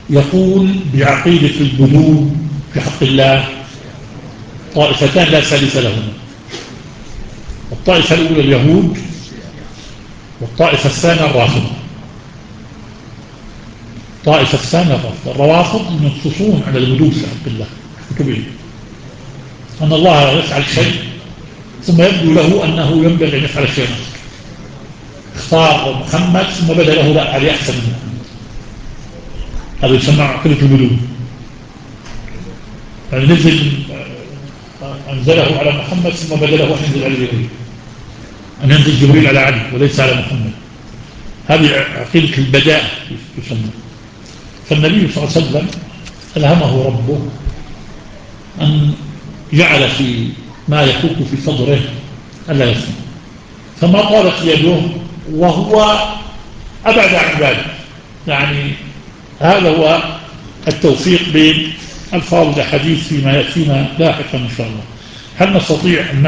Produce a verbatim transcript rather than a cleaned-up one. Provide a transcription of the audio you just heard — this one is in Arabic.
يقول بعقيدة البدو في حق الله طائفتان لا ثالث لهما. الطائفة الأولى اليهود، والطائفة الثانية الرافضة. الطائفة الثانية الرافضة. الروافض ينصصون على البدو في حق الله كتبهم أن الله يفعل شيء ثم يبدو له أنه ينبغي أن يفعل شيء آخر. اختار محمد ثم بدا له لا عليه أحسن منه. هذا يسمى عقيدة البدو. يعني نزل أنزله على محمد ثم بدا له أن ينزل على جبريل، أن ينزل جبريل على علي وليس على محمد. هذه عقيدة البداء تسمى. فالنبي صلى الله عليه وسلم ألهمه ربه أن جعل في ما يفوق في صدره ألا يسمع، فما طالت يده وهو أبعد عن ذلك. يعني هذا هو التوفيق بين ألفاظ الحديث فيما يأتينا لاحقا إن شاء الله. هل نستطيع أن